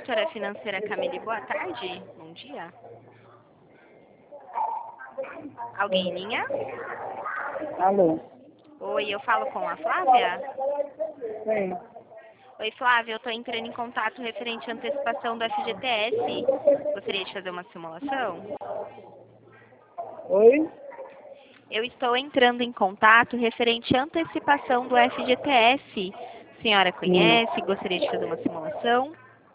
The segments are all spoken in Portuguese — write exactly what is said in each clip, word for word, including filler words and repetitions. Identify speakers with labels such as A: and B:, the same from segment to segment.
A: corretora financeira Camille, boa tarde. Bom dia. Alguém em linha?
B: Alô?
A: Oi, eu falo com a Flávia?
B: Sim.
A: Oi, Flávia, eu estou entrando em contato referente à antecipação do F G T S. Gostaria de fazer uma simulação?
B: Oi?
A: Eu estou entrando em contato referente à antecipação do F G T S. A senhora conhece? Gostaria de fazer uma simulação?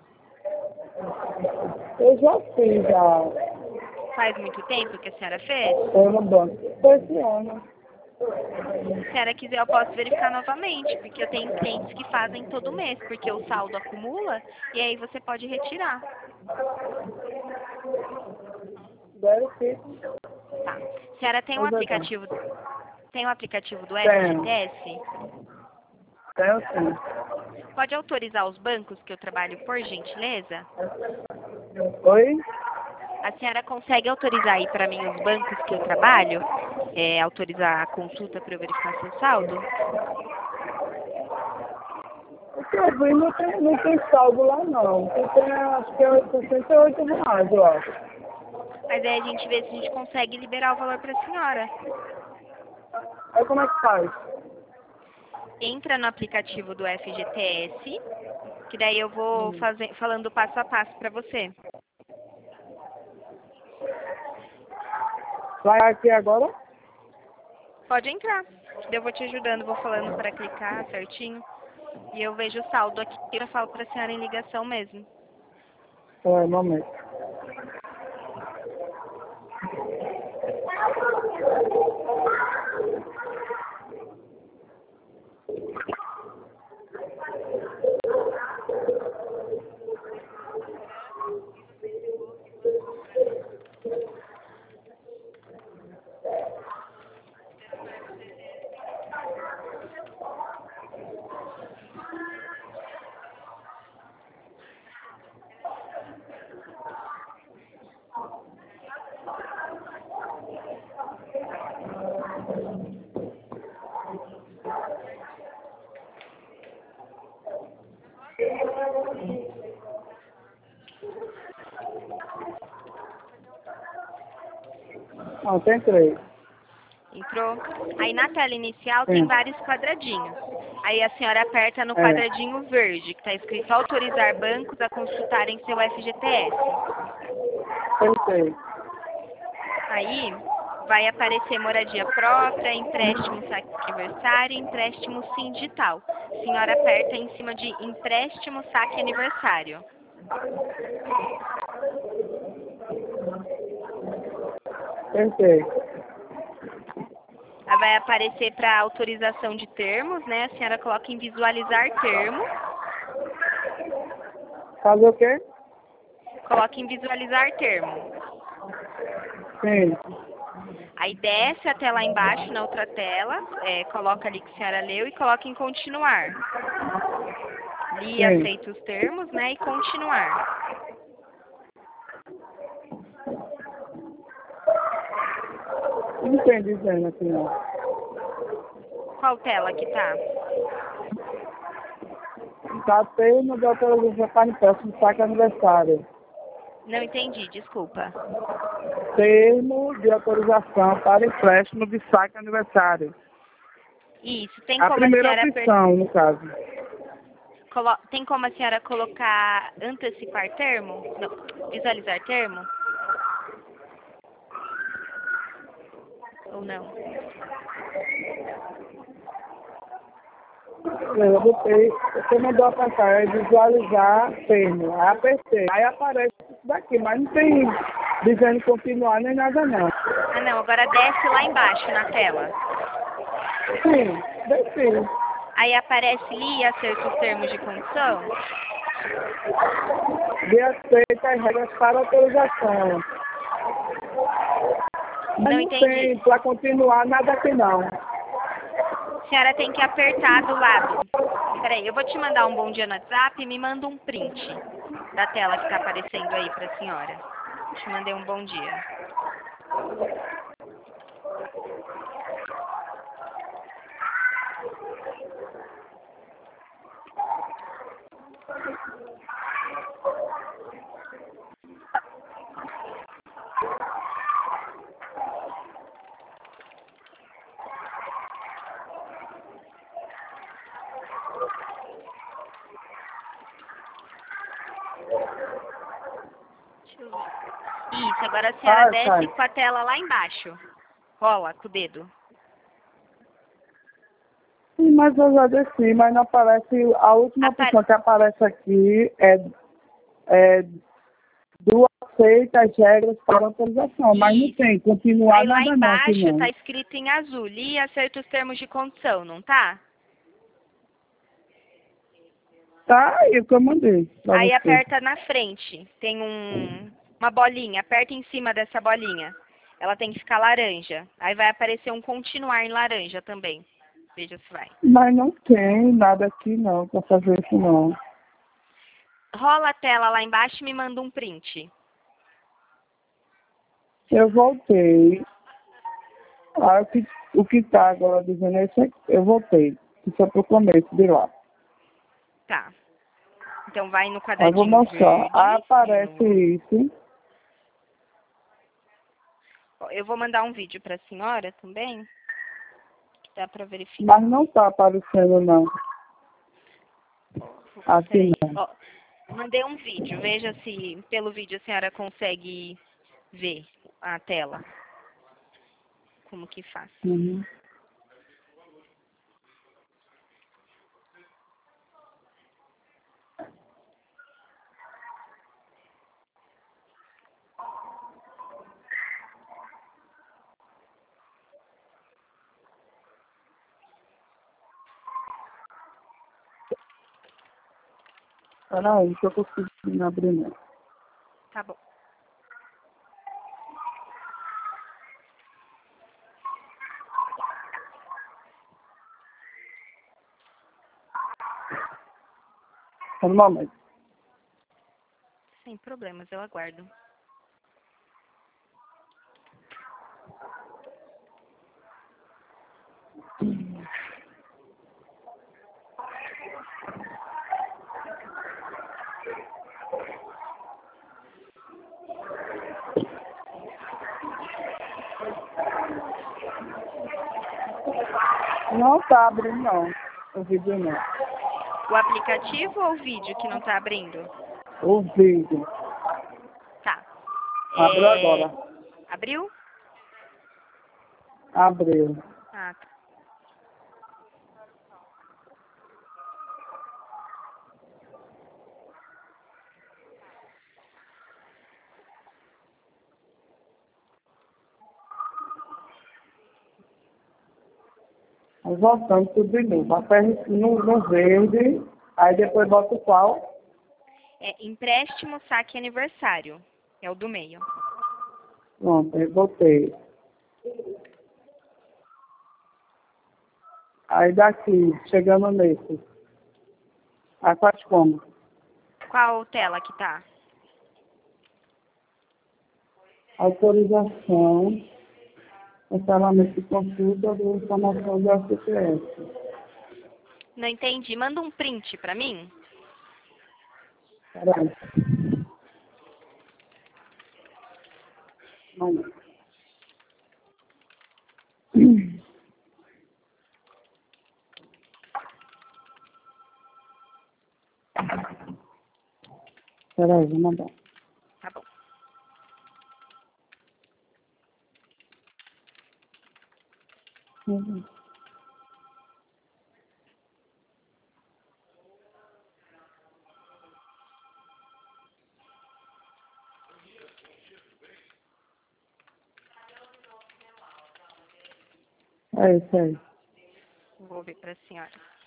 B: Eu já fiz já.
A: Faz muito tempo que a senhora fez?
B: Eu no banco. Foi esse ano.
A: Se a senhora quiser, eu posso verificar novamente, porque eu tenho clientes que fazem todo mês, porque o saldo acumula e aí você pode retirar.
B: Deve ser.
A: Tá. A senhora tem um
B: Pois é,
A: aplicativo, tem um aplicativo do F G T
B: Tenho.
A: S?
B: Tenho sim.
A: Pode autorizar os bancos que eu trabalho, por gentileza?
B: Oi?
A: A senhora consegue autorizar aí para mim os bancos que eu trabalho? É, autorizar a consulta para eu verificar seu saldo?
B: O que eu vi não tem, não tem saldo lá não. Eu tenho, acho que é sessenta e oito reais, eu acho.
A: Mas aí a gente vê se a gente consegue liberar o valor para a senhora.
B: Aí como é que faz?
A: Entra no aplicativo do F G T S, que daí eu vou
B: Hum.
A: fazer, falando passo a passo para você.
B: Vai aqui agora?
A: Pode entrar. Eu vou te ajudando, vou falando para clicar certinho. E eu vejo o saldo aqui e eu falo para a senhora em ligação mesmo.
B: É, momento. Não, tem três.
A: Entrou? Aí na tela inicial tem
B: Sim.
A: vários quadradinhos. Aí a senhora aperta no
B: É.
A: quadradinho verde, que está escrito autorizar bancos a consultarem seu F G T S.
B: Pensei.
A: Aí vai aparecer moradia própria, empréstimo saque aniversário e empréstimo sim digital. A senhora aperta em cima de empréstimo saque aniversário.
B: Pensei.
A: Aí vai aparecer para autorização de termos, né? A senhora coloca em visualizar termo.
B: Fazer o quê?
A: Coloca em visualizar termo.
B: Sim.
A: Aí desce até lá embaixo, na outra tela, é, coloca ali que a senhora leu e coloca em continuar. Li e
B: Sim.
A: aceita os termos, né? E continuar.
B: Não tem dizendo aqui não.
A: Qual tela que tá?
B: Tá termo de autorização para empréstimo saque aniversário.
A: Não entendi, desculpa.
B: Termo de autorização para empréstimo de saque aniversário.
A: Isso, tem
B: A
A: como a
B: primeira
A: senhora per-
B: opção, no caso.
A: colo- tem como a senhora colocar antecipar termo? Não, visualizar termo? Ou não?
B: Eu botei, você mandou apertar, é visualizar termo. Aí apertei. Aí aparece isso daqui, mas não tem dizendo continuar nem nada não.
A: Ah não, agora desce lá embaixo na tela.
B: Sim, desci.
A: Aí aparece li e acerta os termos de condição.
B: De aceita as regras para autorização. Mas
A: Não
B: não
A: entendi.
B: tem para continuar nada aqui não.
A: A senhora tem que apertar do lado. Peraí, eu vou te mandar um bom dia no WhatsApp e me manda um print da tela que está aparecendo aí para a senhora. Te mandei um bom dia. Isso, agora a senhora
B: Ah,
A: desce
B: sai.
A: com a tela lá embaixo. Rola com o dedo.
B: Sim, mas eu já desci, mas não aparece. A última
A: Apare-
B: opção que aparece aqui é, é do aceita as regras para autorização, mas não
A: Isso.
B: tem continuar
A: Aí lá
B: nada não aqui
A: embaixo tá
B: não.
A: escrito em azul, li e acerta os termos de condição, não tá?
B: Tá aí o que eu mandei pra
A: Aí
B: você.
A: aperta na frente, tem um, uma bolinha, aperta em cima dessa bolinha. Ela tem que ficar laranja. Aí vai aparecer um continuar em laranja também. Veja se vai.
B: Mas não tem nada aqui não para fazer isso não.
A: Rola a tela lá embaixo e me manda um print.
B: Eu voltei. Ah, o que o que tá agora dizendo é isso aqui. Eu voltei. Isso é pro começo de lá.
A: Tá. Então vai no
B: Eu vou
A: quadradinho
B: mostrar.
A: verde.
B: Ah, aparece
A: No...
B: isso.
A: Eu vou mandar um vídeo para a senhora também, que dá para verificar.
B: Mas não tá aparecendo não. Aqui
A: Peraí.
B: não.
A: Ó, mandei um vídeo. Veja se pelo vídeo a senhora consegue ver a tela. Como que faz.
B: Uhum. Peraí, deixa eu conseguir abrir não.
A: Tá bom.
B: Só um momento.
A: Sem problemas, eu aguardo.
B: Não tá abrindo não. O vídeo não.
A: O aplicativo ou o vídeo que não tá abrindo?
B: O vídeo.
A: Tá.
B: Abriu
A: É...
B: agora.
A: Abriu?
B: Abriu.
A: Ah, tá.
B: Aí voltando tudo de novo. Aperta no, no verde. Aí depois bota o qual?
A: É empréstimo, saque e aniversário. É o do meio.
B: Pronto, aí botei. Aí daqui, chegando nesse. Aí faz como?
A: Qual tela que tá?
B: Autorização. Cancelamento de consulta de informação do S P S.
A: Não entendi. Manda um print pra mim.
B: Peraí. Não. Peraí, vou mandar.
A: Tá bom.
B: Uhum. É isso aí.
A: Vou ver pra senhora.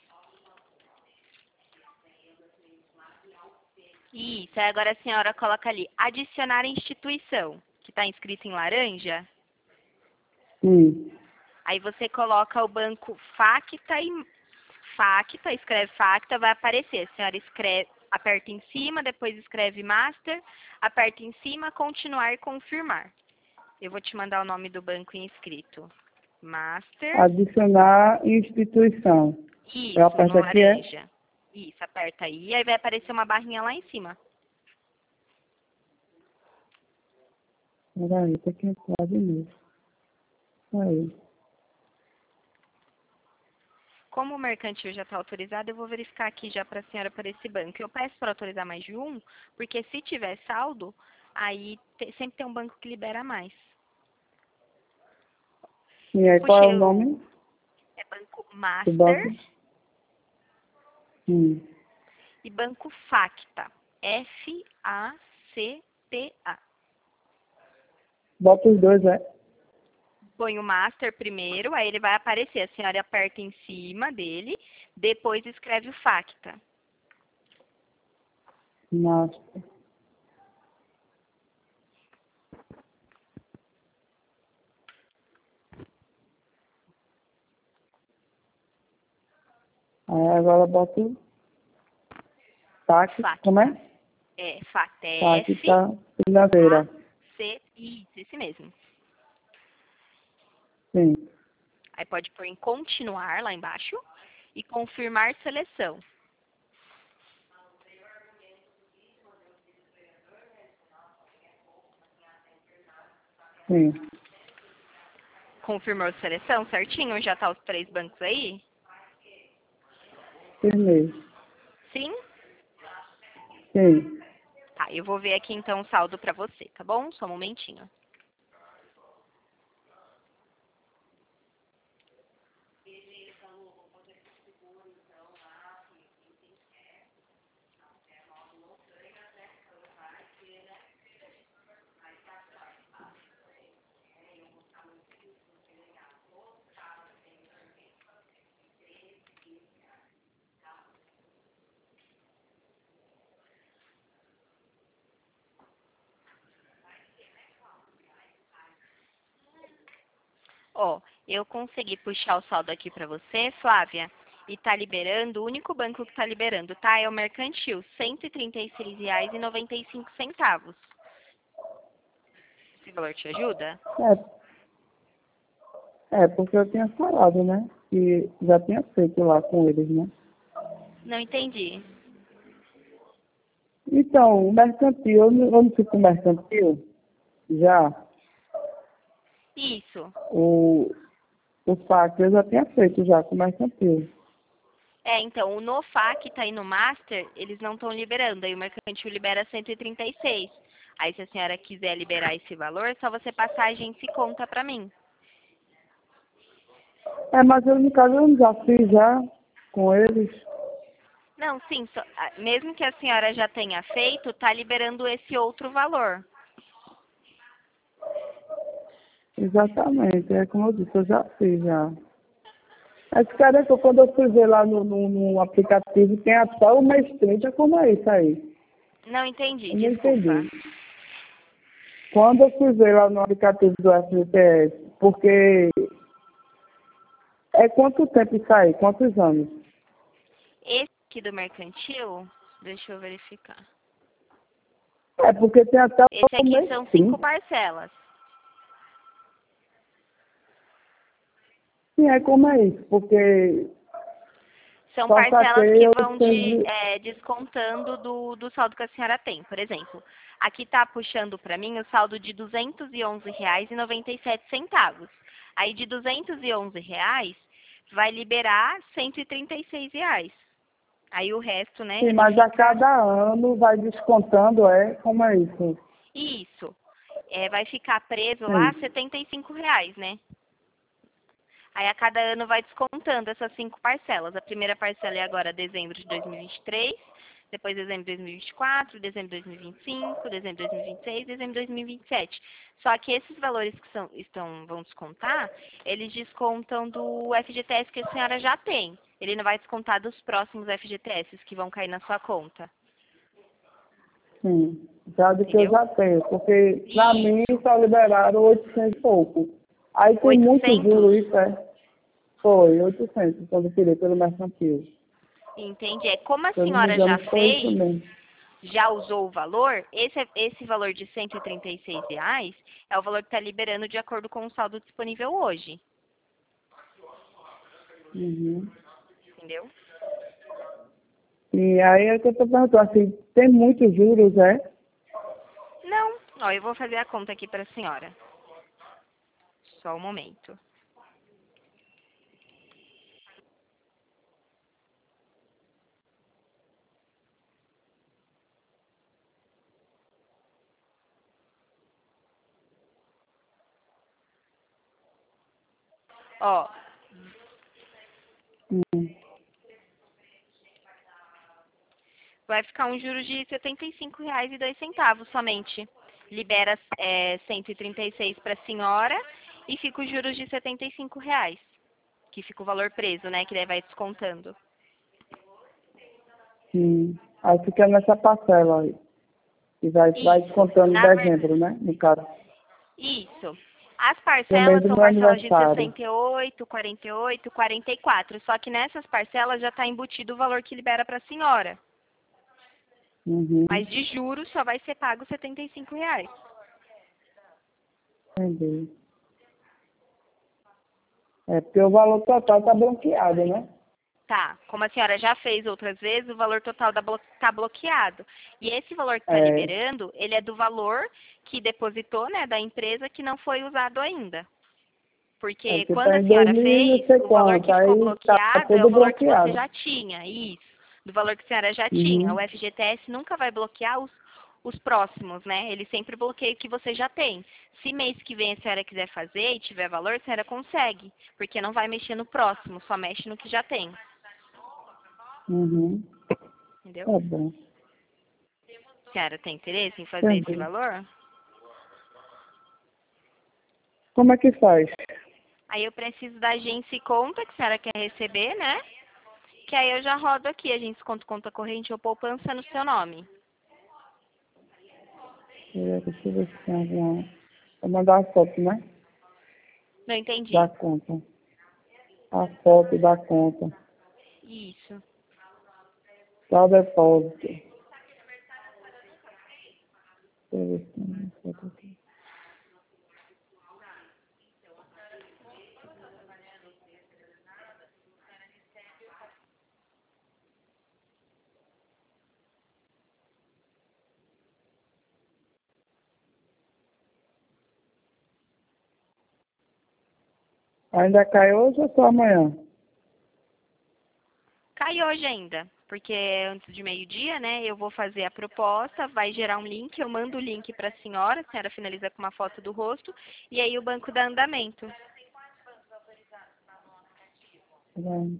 A: Isso, aí agora a senhora coloca ali, adicionar instituição, que está inscrito em laranja.
B: Sim.
A: Aí você coloca o banco Facta e Facta, escreve Facta, vai aparecer. A senhora escreve, aperta em cima, depois escreve Master, aperta em cima, continuar e confirmar. Eu vou te mandar o nome do banco inscrito. Master.
B: Adicionar instituição.
A: Isso,
B: Eu
A: no
B: aperto aqui, é?
A: laranja. Isso, aperta aí, aí vai aparecer uma barrinha lá em cima.
B: Peraí, tem que entrar de novo. Aí.
A: Como o mercantil já está autorizado, eu vou verificar aqui já para a senhora por esse banco. Eu peço para autorizar mais de um, porque se tiver saldo, Aí te- sempre tem um banco que libera mais.
B: E aí, qual é o nome
A: É Banco
B: do
A: Master
B: banco? Hum.
A: e Banco Facta. F A C T A.
B: Bota os dois, é?
A: Põe o Master primeiro, aí ele vai aparecer. A senhora aperta em cima dele, depois escreve o Facta.
B: Master. Aí agora bota o tax,
A: Facta.
B: como é?
A: É, Facta. É
B: Tax
A: F
B: tá financeira.
A: C. Isso, esse mesmo.
B: Sim.
A: Aí pode pôr em continuar lá embaixo e confirmar seleção.
B: Sim.
A: Confirmou seleção certinho? Já tá os três bancos aí?
B: Firmei.
A: Sim?
B: Sim.
A: Tá, eu vou ver aqui então o saldo pra você, tá bom? Só um momentinho. Ó, eu consegui puxar o saldo aqui pra você, Flávia, e tá liberando, o único banco que tá liberando, tá? É o Mercantil, cento e trinta e seis reais e noventa e cinco centavos. Esse valor te ajuda?
B: É, é, porque eu tinha falado, né? Que já tinha feito lá com eles, né?
A: Não entendi.
B: Então, o mercantil, eu não, eu não fico com o mercantil, já,
A: Isso.
B: o, o fax eu já tinha feito já com o mercantil.
A: É, então, o NoFac tá aí no Master, eles não estão liberando, aí o Mercantil libera cento e trinta e seis. Aí se a senhora quiser liberar esse valor, é só você passar a agência e conta pra mim.
B: É, mas eu, no caso, eu já fiz já com eles.
A: Não, sim, só- ah, mesmo que a senhora já tenha feito, tá liberando esse outro valor.
B: Exatamente, é como eu disse, eu já fiz já. Mas, cara, que quando eu fui ver lá no, no, no aplicativo, tem até o mês trinta, como é isso aí?
A: Não entendi,
B: Eu não
A: desculpa.
B: entendi. Quando eu fui ver lá no aplicativo do F G T S, porque é quanto tempo isso aí? Quantos anos?
A: Esse aqui do Mercantil, deixa eu verificar.
B: É porque tem até
A: Esse
B: o
A: aqui
B: mês
A: são cinco
B: trinta.
A: parcelas.
B: Sim, é como é isso, porque
A: São
B: só
A: parcelas
B: saquei
A: que
B: eu
A: vão de,
B: entendi.
A: é, descontando do, do saldo que a senhora tem. Por exemplo, aqui está puxando para mim o saldo de duzentos e onze reais e noventa e sete centavos. Aí de duzentos e onze reais vai liberar cento e trinta e seis reais. Aí o resto, né,
B: Sim,
A: ele
B: mas a
A: fica...
B: cada ano vai descontando, é? Como é isso?
A: Isso. É, vai ficar preso lá
B: Sim.
A: setenta e cinco reais, né? Aí a cada ano vai descontando essas cinco parcelas. A primeira parcela é agora dezembro de dois mil e vinte e três, depois dezembro de dois mil e vinte e quatro, dezembro de dois mil e vinte e cinco, dezembro de dois mil e vinte e seis, dezembro de dois mil e vinte e sete. Só que esses valores que são, estão, vão descontar, eles descontam do F G T S que a senhora já tem. Ele não vai descontar dos próximos F G T S que vão cair na sua conta.
B: Sim, já do que eu
A: Entendeu?
B: já tenho, porque pra mim
A: Isso.
B: só liberaram oitocentos e pouco. Aí tem muito
A: oitocentos?
B: juro, isso é. Foi, oitocentos, quando eu tirei pelo mercantil.
A: Entende? É como a
B: Se eu não me
A: senhora já
B: engano, foi isso
A: fez,
B: mesmo.
A: já usou o valor, esse, esse valor de cento e trinta e seis reais é o valor que está liberando de acordo com o saldo disponível hoje,
B: Uhum.
A: entendeu?
B: E aí é que eu tô perguntando, assim, tem muitos juros, é?
A: Não, ó, eu vou fazer a conta aqui para a senhora. Só um momento. Ó,
B: Hum.
A: vai ficar um juros de setenta e cinco reais e dois centavos somente. Libera é, cento e trinta e seis para a senhora e fica os juros de setenta e cinco reais. Que fica o valor preso, né? Que daí vai descontando.
B: Hum. Aí fica nessa parcela aí. E vai, vai
A: Isso.
B: descontando em
A: Na ver-
B: dezembro, né? No caso.
A: Isso. As
B: No mês
A: parcelas
B: do
A: são
B: meu
A: parcelas de
B: aniversário.
A: sessenta e oito, quarenta e oito, quarenta e quatro. Só que nessas parcelas já está embutido o valor que libera para a senhora.
B: Uhum.
A: Mas de juros só vai ser pago setenta e cinco reais.
B: Entendi. É porque o valor total tá bloqueado, né?
A: Tá, como a senhora já fez outras vezes, o valor total está bloqueado. E esse valor que está
B: É.
A: liberando, ele é do valor que depositou, né, da empresa que não foi usado ainda.
B: É
A: Porque
B: porque
A: quando
B: tá
A: a
B: em
A: senhora
B: dois mil e
A: fez,
B: não sei
A: o valor
B: quanto.
A: que ficou
B: Aí tá
A: bloqueado é o
B: tudo
A: valor que você
B: bloqueado.
A: já tinha, isso. Do valor que a senhora já tinha. O
B: Uhum.
A: F G T S nunca vai bloquear os, os próximos, né? Ele sempre bloqueia o que você já tem. Se mês que vem a senhora quiser fazer e tiver valor, a senhora consegue. Porque não vai mexer no próximo, só mexe no que já tem.
B: Uhum.
A: Entendeu?
B: Tá bom.
A: A senhora tem interesse em fazer esse
B: Entendi.
A: valor?
B: Como é que faz?
A: Aí eu preciso da agência e conta que a senhora quer receber, né? Que aí eu já rodo aqui, a gente conta conta corrente ou poupança no seu nome.
B: É, deixa eu ver se tem alguma. Vou mandar a foto, né?
A: Não
B: Da
A: entendi.
B: conta. A foto da conta.
A: Isso.
B: Só o depósito. Deixa eu ver se tem uma foto aqui. Ainda cai hoje ou só amanhã?
A: Cai hoje ainda, porque antes de meio-dia, né, eu vou fazer a proposta, vai gerar um link, eu mando o link para a senhora, a senhora finaliza com uma foto do rosto, e aí o banco dá andamento.
B: Vai.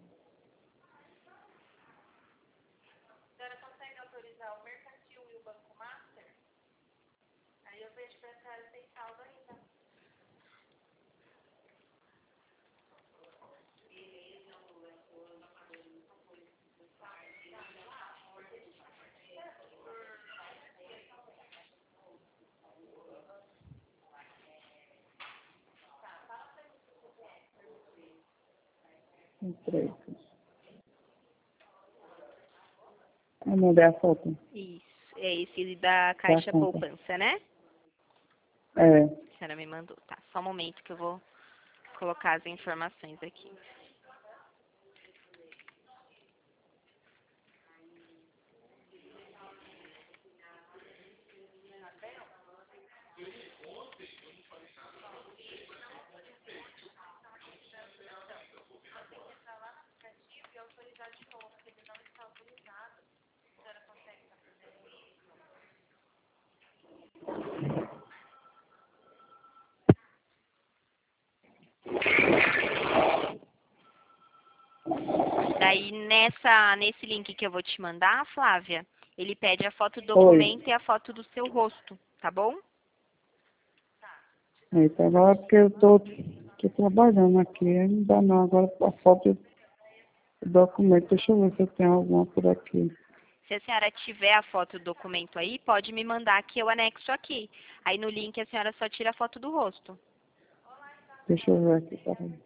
B: Entrei. Eu mandei a foto
A: Isso, é esse da
B: da
A: Caixa
B: conta.
A: Poupança, né?
B: É.
A: A senhora me mandou. Tá, só um momento que eu vou colocar as informações aqui. Daí, nessa, nesse link que eu vou te mandar, Flávia, ele pede a foto do
B: Oi.
A: documento e a foto do seu rosto, tá bom?
B: Eita, agora porque eu tô, tô trabalhando aqui, aí não dá não. Agora a foto do documento, deixa eu ver se eu tenho alguma por aqui.
A: Se a senhora tiver a foto do documento aí, pode me mandar que eu anexo aqui. Aí no link a senhora só tira a foto do rosto.
B: Deixa eu ver aqui, peraí.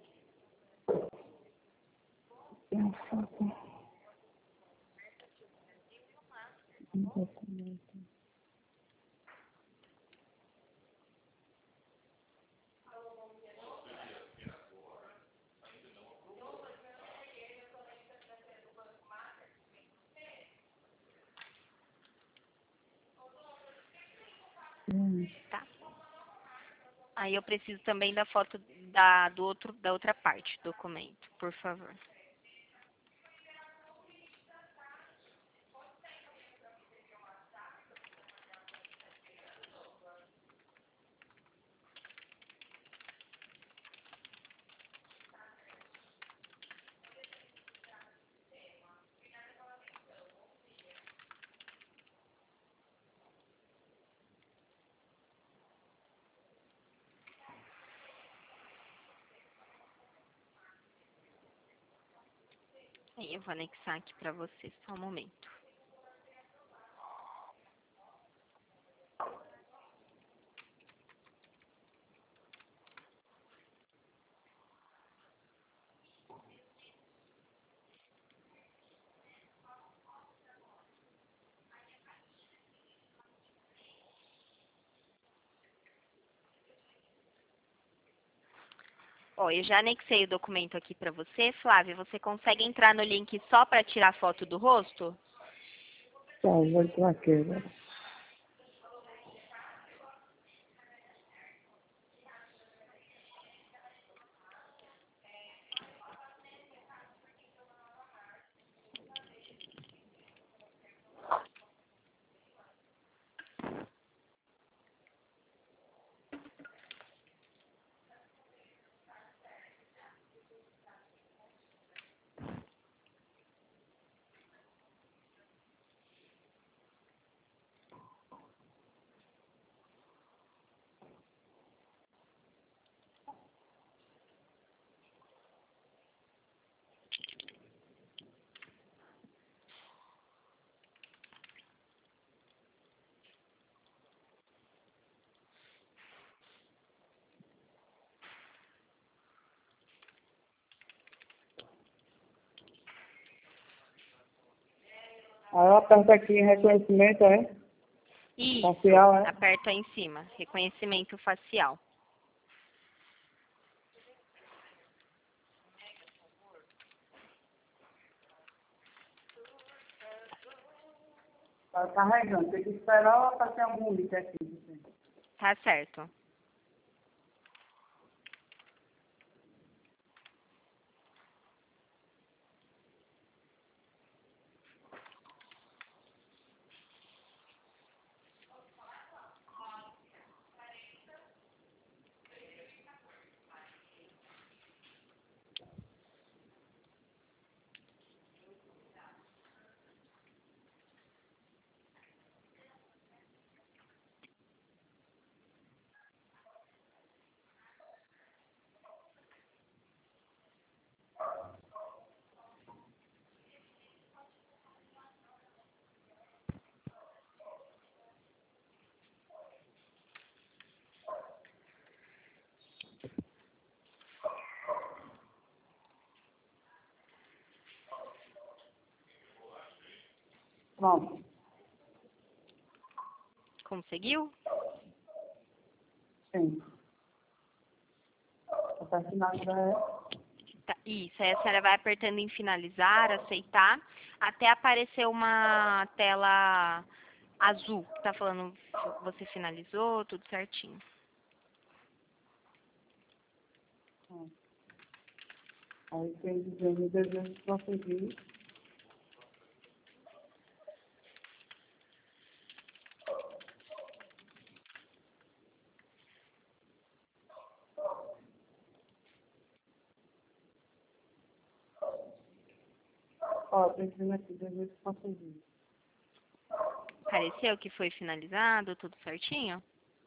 B: Tem a foto. Um documento. Hum,
A: Tá? Aí eu preciso também da foto da, do outro, da outra parte do documento, por favor. Eu vou anexar aqui para você, só um momento. Ó, eu já anexei o documento aqui para você. Flávia, você consegue entrar no link só para tirar foto do rosto?
B: Tá, vou entrar aqui agora. Aí eu aperto aqui em reconhecimento, é?
A: Isso,
B: Facial, é?
A: aperta aí em cima, reconhecimento facial.
B: Tá carregando, tem que esperar ou aparecer algum link aqui.
A: Tá certo.
B: Pronto.
A: Conseguiu?
B: Sim. Para finalizar,
A: Tá, isso, aí a senhora vai apertando em finalizar, aceitar, até aparecer uma tela azul, que tá falando que você finalizou, tudo certinho.
B: aí tem dizendo desejo de prosseguir. Ó, tem dizendo aqui, desejo de prosseguir.
A: Apareceu que foi finalizado, tudo certinho?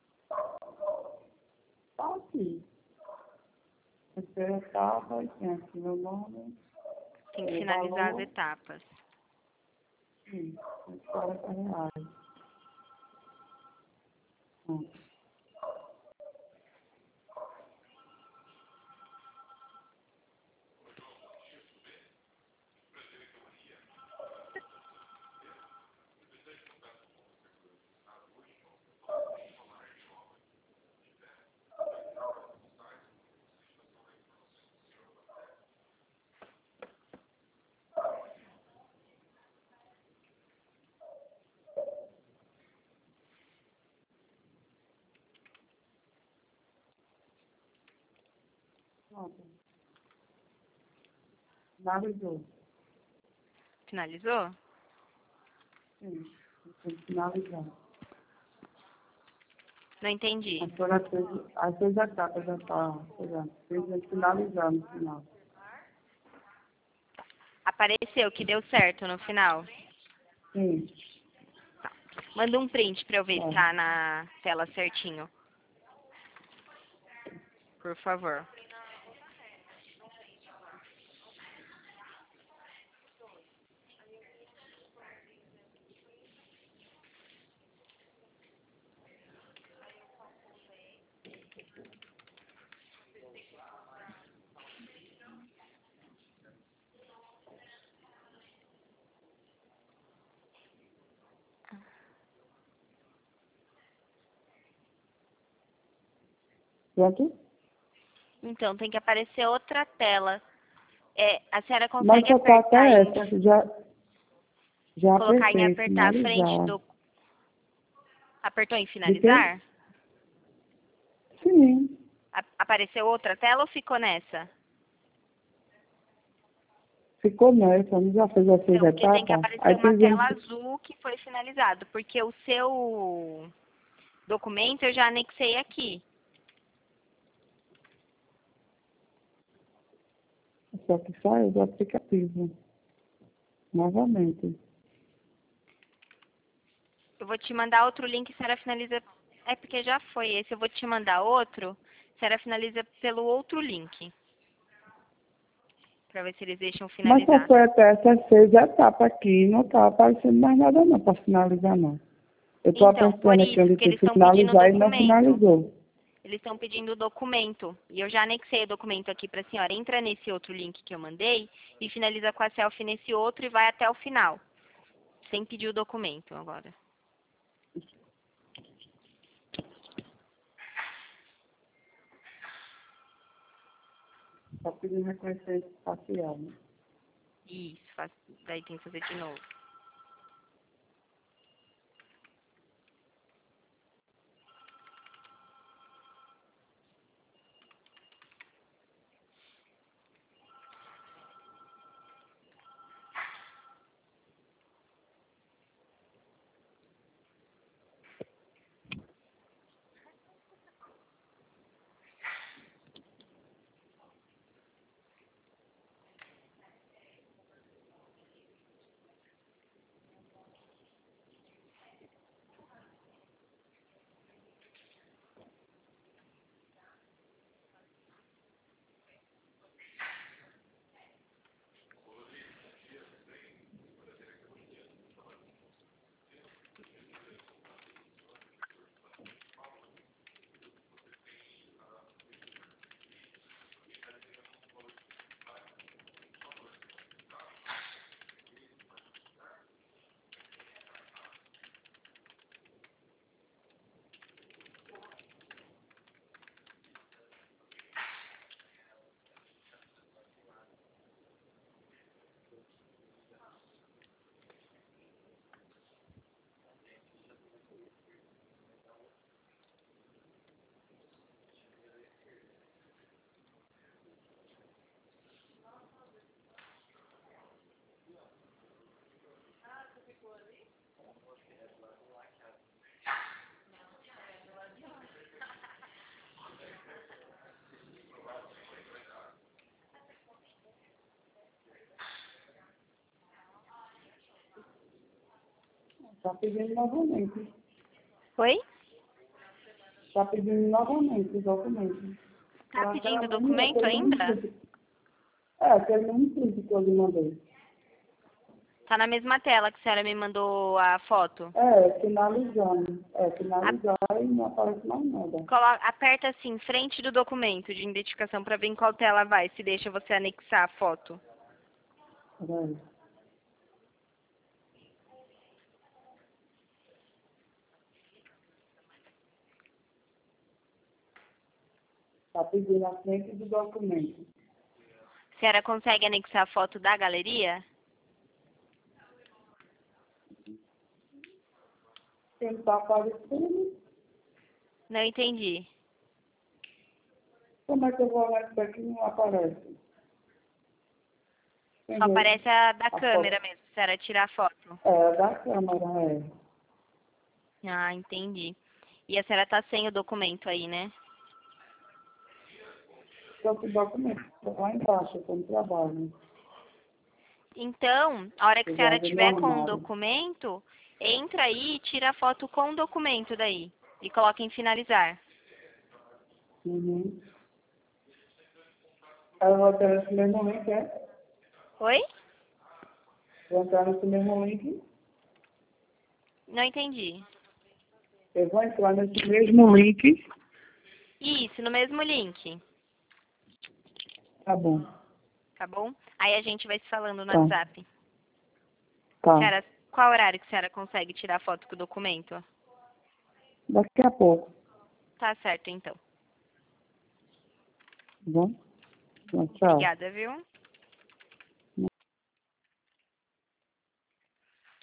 B: Tá aqui. Terceira etapa, e tem aqui meu nome,
A: Tem que
B: o
A: finalizar as
B: valor,
A: etapas.
B: e quarenta reais. Hum. Pronto. Finalizou.
A: Finalizou?
B: Sim, tem que finalizar.
A: Não entendi.
B: Agora as seis, as seis etapas já está chegando. Tem que finalizar no final.
A: Apareceu que deu certo no final.
B: Sim,
A: Manda um print pra eu ver se
B: tá.
A: tá na tela certinho. Por favor.
B: Pronto?
A: Então, tem que aparecer outra tela. É, a senhora
B: Mas
A: consegue
B: só tá
A: apertar
B: até
A: em,
B: essa. Já, já
A: colocar em
B: apertei,
A: apertar a frente
B: finalizar.
A: do... Apertou em
B: De quê?
A: finalizar?
B: Sim.
A: A- apareceu outra tela ou ficou nessa?
B: Ficou nessa, não já fez as seis
A: Então, porque tem que
B: etapas?
A: aparecer
B: Aí
A: uma tela
B: fizemos.
A: azul que foi finalizado, porque o seu documento eu já anexei aqui.
B: Só que saiu do aplicativo. Novamente.
A: Eu vou te mandar outro link, a senhora finaliza... É porque já foi esse, eu vou te mandar outro, a senhora finaliza pelo outro link. Pra ver se eles deixam
B: Mas só
A: finalizar.
B: foi até essas seis etapas aqui. Não tá aparecendo mais nada não para finalizar não. Eu estou
A: Então, por
B: apertando aqui
A: isso,
B: onde
A: porque
B: tem
A: eles
B: que
A: estão pedindo o
B: finalizar e não
A: documento.
B: finalizou.
A: Eles estão pedindo o documento. E eu já anexei o documento aqui para a senhora. Entra nesse outro link que eu mandei e finaliza com a selfie nesse outro e vai até o final. Sem pedir o documento agora.
B: Está pedindo reconhecimento facial, né?
A: Isso, faz... daí tem que fazer de novo.
B: Está pedindo novamente.
A: Oi?
B: Está pedindo novamente os documentos.
A: Tá
B: Então, aquela
A: pedindo
B: mesma-
A: documento
B: aquele mesmo
A: ainda?
B: print. É, aquele mesmo print que eu lhe mandei.
A: Tá na mesma tela que a senhora me mandou a foto.
B: É, finalizando. É,
A: A...
B: finalizar e não aparece mais nada.
A: Colo... Aperta assim, frente do documento de identificação para ver em qual tela vai, se deixa você anexar a foto.
B: Peraí. Está pedindo a frente do documento.
A: A senhora consegue anexar a foto da galeria?
B: Quem está aparecendo,
A: Não entendi.
B: como é que eu vou olhar isso aqui e não aparece?
A: Só
B: Entendeu?
A: aparece a da
B: A
A: câmera
B: foto.
A: mesmo, se a senhora tirar a foto.
B: É, da câmera, é.
A: Ah, entendi. E a senhora tá sem o documento aí, né?
B: Só que o documento está lá embaixo, como trabalho.
A: Então, a hora que a senhora
B: Cuidado no
A: tiver com o
B: armário.
A: documento, entra aí e tira a foto com o documento daí. E coloca em finalizar.
B: Uhum. Aí eu vou entrar nesse mesmo link, é?
A: Oi?
B: Vou entrar nesse mesmo link.
A: Não entendi.
B: Eu vou entrar nesse mesmo link.
A: Isso, no mesmo link.
B: Tá bom.
A: Tá bom? Aí a gente vai se falando no
B: Tá.
A: WhatsApp.
B: Tá.
A: Senhora, qual horário que a senhora consegue tirar a foto com o documento?
B: Daqui a pouco.
A: Tá certo, então.
B: Bom? Tchau.
A: Obrigada, viu?